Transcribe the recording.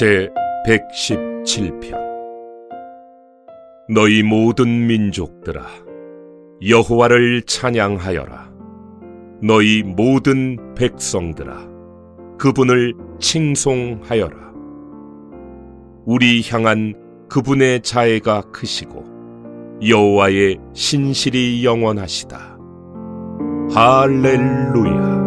제 117편. 너희 모든 민족들아, 여호와를 찬양하여라. 너희 모든 백성들아, 그분을 칭송하여라. 우리 향한 그분의 자애가 크시고 여호와의 신실이 영원하시다. 할렐루야.